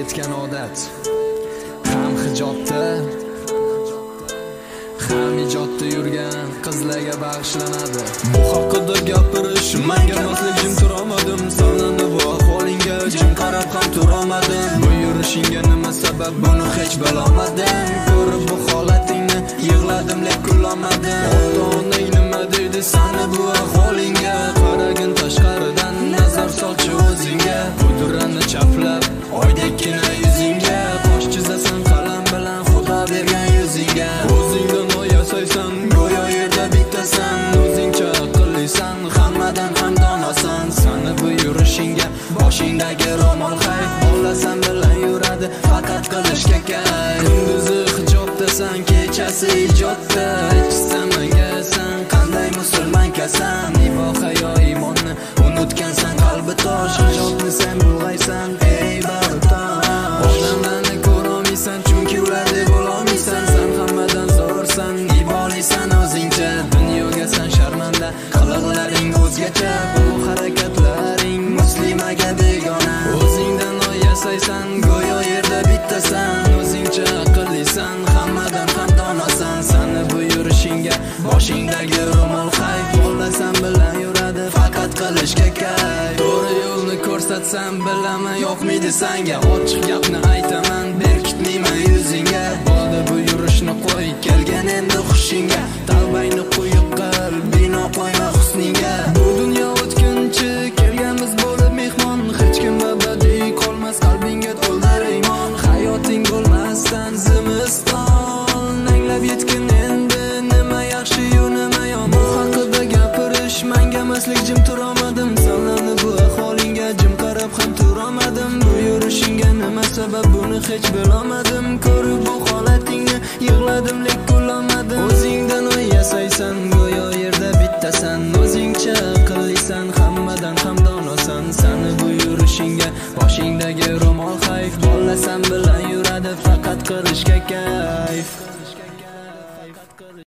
ketgan odat, ham hijobda ham ijodda yurgan qizlarga bag'ishlanadi. Bu haqida gapirish menga moslik, jim turolmadim. Sonlandi bu ahvolingga, jim qarab ham turolmadim. Bu yurishingga nima sabab, buni hech bilolmadim. Ko'rib bu holatingni yig'ladim, lek kulolmadim. Ota-onang nima deydi sani bu ahvolingga? Qaragin tashqaridan, nazar solchi o'zingga. Pudrani chaflab, oydekkina yuzingga, qosh chizasan qalam bilan Xudo bergan yuzingga. O'zingdan yasaysan, go'yo yerda bittasan. O'zingcha aqllisan, hammadan ham donosan. Sani bu yurishingga boshingdagi ro'mol hayf, bolasan bilan yuradi faqat qilishga kayf. Kunduzi hijobdasan, kechasi ijodda. Ichsamagansan, qanday musulmonkasan? Iboha yo iymonni unutgansan, qalbi tosh. Hijobni sen bulg'aysan, ey bardosh. Odamlarni ko'rolmaysan, chunki ularda bo'lolmaysan. Sen hammadan zo'rsan, ibolisan o'zingcha. Dunyoga sen sharmanda, qiliqlaring o'zgacha. Bu harakatlaring muslimaga begona. O'zingdan yasaysan, go'yo yerda bittasan. O'zingcha aqllisan, hammadan ham donosan. Sani bu yurishingga boshingdagi ro'mol hayf, bolasan bilan yuradi faqat qilishga kayf. To'g'ri yo'lni ko'rsatsam bilaman, yoqmaydi senga. Ochiq gapni aytaman, berkitmayman yuzingga. Bo'ldi bu yurishni qo'y, kelgan endi xushingga. Tavbangni quyuq qil, bino qo'yma husningga. Bu dunyo o'tkinchi, kelganmiz bo'lib mehmon. Hech kim abadiy qolmas, qalbingga to'ldir iymon. Hayoting bo'lmasdan zimiston, anglab yetgin endi nima yaxshi yu nima yomon. Bu haqida gapirish menga maslik, jim turolmadim. Sonlandi bu ahvolingga, jim qarab ham turolmadim. Bu yurishingga nima sabab, buni hech bilolmadim. Ko'rib bu holatingni yig'ladim, lek kulolmadim. O'zingdan yasaysan, go'yo yerda bittasan. O'zingcha aqllisan, hammadan ham donosan. Sani bu yurishingga boshingdagi ro'mol hayf, bolasan bilan yuradi faqat qilishga kayf.